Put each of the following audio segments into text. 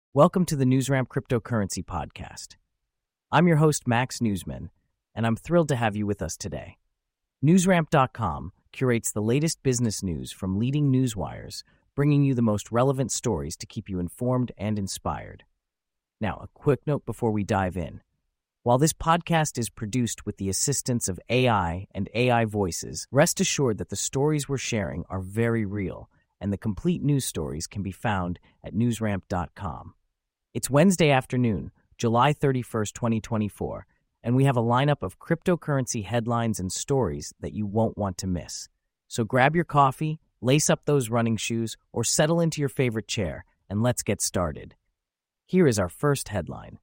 Welcome to the NewsRamp Cryptocurrency Podcast. I'm your host, Max Newsman, and I'm thrilled to have you with us today. NewsRamp.com curates the latest business news from leading newswires, bringing you the most relevant stories to keep you informed and inspired. Now, a quick note before we dive in. While this podcast is produced with the assistance of AI and AI voices, rest assured that the stories we're sharing are very real, and the complete news stories can be found at newsramp.com. It's Wednesday afternoon, July 31st, 2024, and we have a lineup of cryptocurrency headlines and stories that you won't want to miss. So grab your coffee, lace up those running shoes, or settle into your favorite chair, and let's get started. Here is our first headline.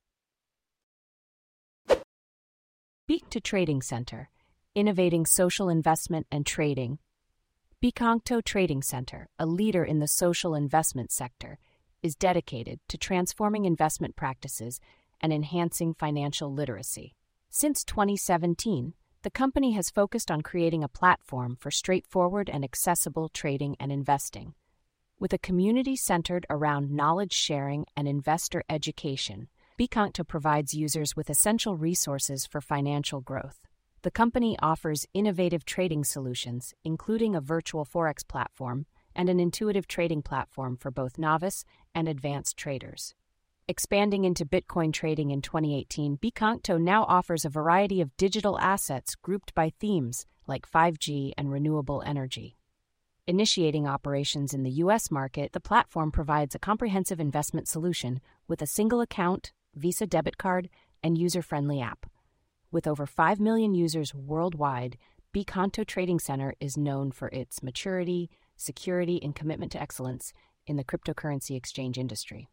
Speak to Trading Center, innovating social investment and trading. Bikongto Trading Center, a leader in the social investment sector, is dedicated to transforming investment practices and enhancing financial literacy. Since 2017, the company has focused on creating a platform for straightforward and accessible trading and investing. With a community centered around knowledge sharing and investor education, Bikongto provides users with essential resources for financial growth. The company offers innovative trading solutions, including a virtual forex platform and an intuitive trading platform for both novice and advanced traders. Expanding into Bitcoin trading in 2018, Bikongto now offers a variety of digital assets grouped by themes like 5G and renewable energy. Initiating operations in the U.S. market, the platform provides a comprehensive investment solution with a single account, Visa debit card, and user-friendly app. With over 5 million users worldwide, Bikongto Trading Center is known for its maturity, security, and commitment to excellence in the cryptocurrency exchange industry.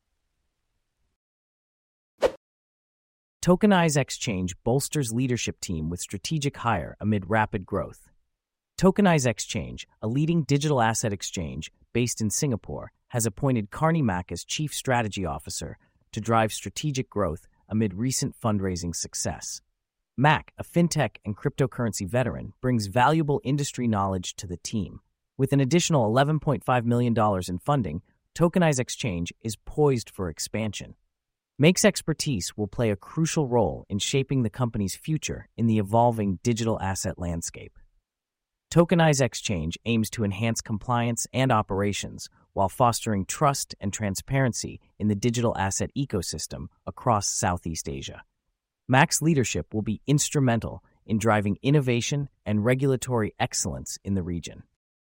Tokenize Exchange bolsters leadership team with strategic hire amid rapid growth. Tokenize Exchange, a leading digital asset exchange based in Singapore, has appointed Carney Mack as Chief Strategy Officer to drive strategic growth amid recent fundraising success. Mack, a fintech and cryptocurrency veteran, brings valuable industry knowledge to the team. With an additional $11.5 million in funding, Tokenize Exchange is poised for expansion. Mack's expertise will play a crucial role in shaping the company's future in the evolving digital asset landscape. Tokenize Exchange aims to enhance compliance and operations while fostering trust and transparency in the digital asset ecosystem across Southeast Asia. Mack's leadership will be instrumental in driving innovation and regulatory excellence in the region.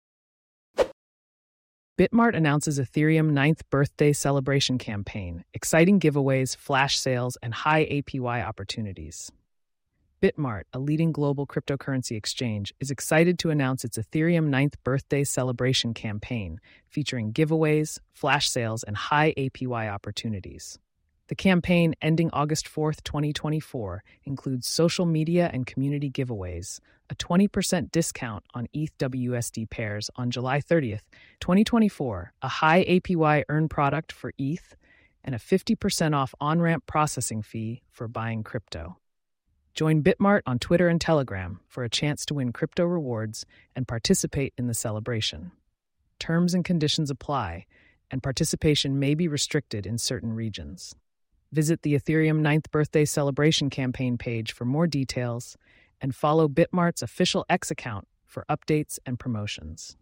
Bitmart announces Ethereum 9th birthday celebration campaign, exciting giveaways, flash sales, and high APY opportunities. Bitmart, a leading global cryptocurrency exchange, is excited to announce its Ethereum 9th birthday celebration campaign, featuring giveaways, flash sales, and high APY opportunities. The campaign, ending August 4th, 2024, includes social media and community giveaways, a 20% discount on ETH-WUSD pairs on July 30th, 2024, a high APY earn product for ETH, and a 50% off on-ramp processing fee for buying crypto. Join Bitmart on Twitter and Telegram for a chance to win crypto rewards and participate in the celebration. Terms and conditions apply, and participation may be restricted in certain regions. Visit the Ethereum 9th birthday celebration campaign page for more details and follow Bitmart's official X account for updates and promotions.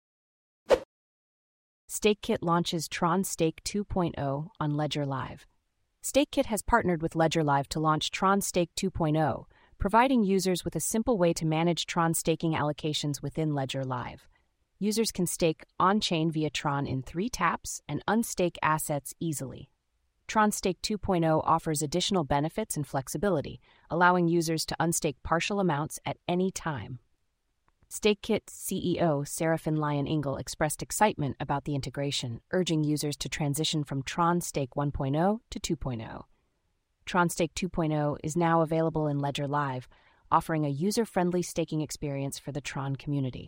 StakeKit launches Tron Stake 2.0 on Ledger Live. StakeKit has partnered with Ledger Live to launch Tron Stake 2.0, providing users with a simple way to manage Tron staking allocations within Ledger Live. Users can stake on-chain via Tron in 3 taps and unstake assets easily. Tron Stake 2.0 offers additional benefits and flexibility, allowing users to unstake partial amounts at any time. StakeKit CEO Serafin Lyon-Ingle expressed excitement about the integration, urging users to transition from Tron Stake 1.0 to 2.0. Tron Stake 2.0 is now available in Ledger Live, offering a user-friendly staking experience for the Tron community.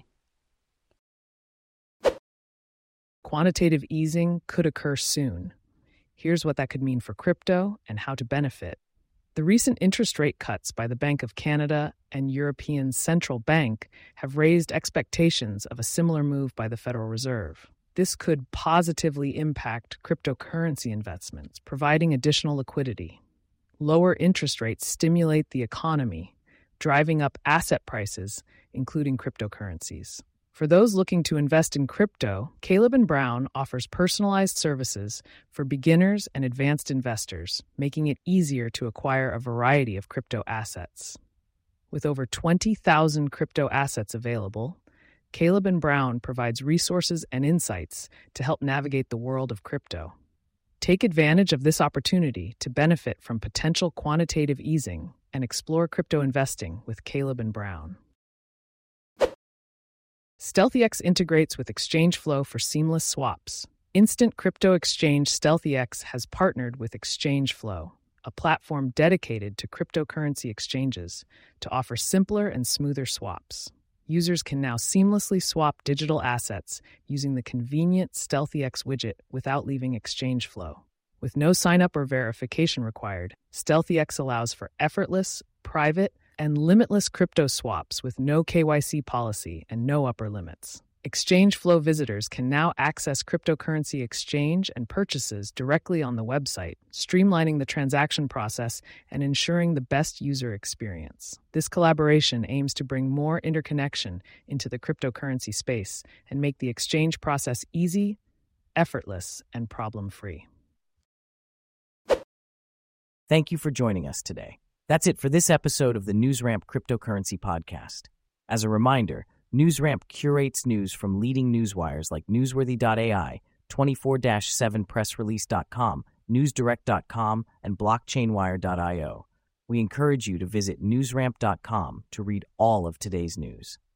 Quantitative easing could occur soon. Here's what that could mean for crypto and how to benefit. The recent interest rate cuts by the Bank of Canada and European Central Bank have raised expectations of a similar move by the Federal Reserve. This could positively impact cryptocurrency investments, providing additional liquidity. Lower interest rates stimulate the economy, driving up asset prices, including cryptocurrencies. For those looking to invest in crypto, Caleb & Brown offers personalized services for beginners and advanced investors, making it easier to acquire a variety of crypto assets. With over 20,000 crypto assets available, Caleb & Brown provides resources and insights to help navigate the world of crypto. Take advantage of this opportunity to benefit from potential quantitative easing and explore crypto investing with Caleb & Brown. StealthyX integrates with ExchangeFlow for seamless swaps. Instant crypto exchange StealthyX has partnered with ExchangeFlow, a platform dedicated to cryptocurrency exchanges, to offer simpler and smoother swaps. Users can now seamlessly swap digital assets using the convenient StealthyX widget without leaving ExchangeFlow. With no sign-up or verification required, StealthyX allows for effortless, private, and limitless crypto swaps with no KYC policy and no upper limits. ExchangeFlow visitors can now access cryptocurrency exchange and purchases directly on the website, streamlining the transaction process and ensuring the best user experience. This collaboration aims to bring more interconnection into the cryptocurrency space and make the exchange process easy, effortless, and problem-free. Thank you for joining us today. That's it for this episode of the NewsRamp Cryptocurrency Podcast. As a reminder, NewsRamp curates news from leading newswires like Newsworthy.ai, 24/7pressrelease.com, NewsDirect.com, and BlockchainWire.io. We encourage you to visit newsramp.com to read all of today's news.